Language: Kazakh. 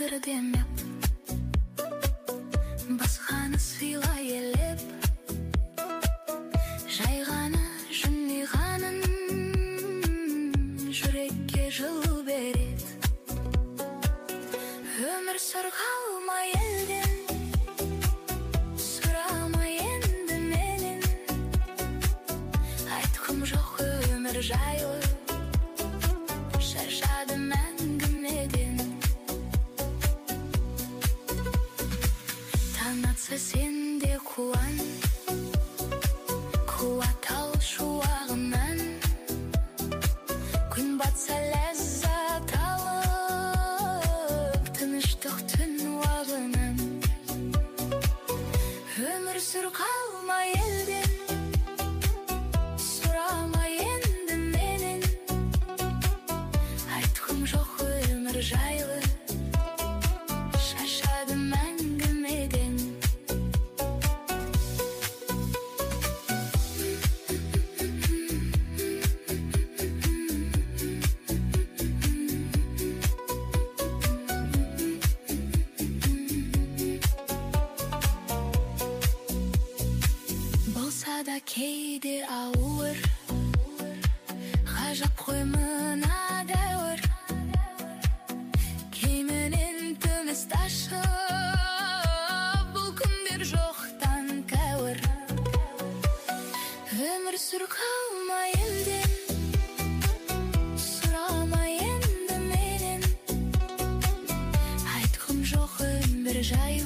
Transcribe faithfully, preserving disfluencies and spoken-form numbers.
тағдыр демеп, басқаны сыйлай елеп, жайғаны жымиғанын жүрекке жылу береді. Өмір сырғалма елден, сұрама енді менен, айтқым жоқ өмір жайлы, шаршадым әңгімеден. Таң атса сен де қуан, қуат ал шуағынан, күн батса ләззат алып, тыныштық түн уағынан. Өмір сырғалма елден, сұрама енді менен, айтқым жоқ өмір жайлы, шаршадым әңгімеден. Болса да кейде ауыр, ғажап қой мына дәуір, кейменен тыныс ташып, бұл күндер жоқтан кәуір. Өмір сырғалма елден, сұрама енді менен, айтқым жоқ өмір жайлы,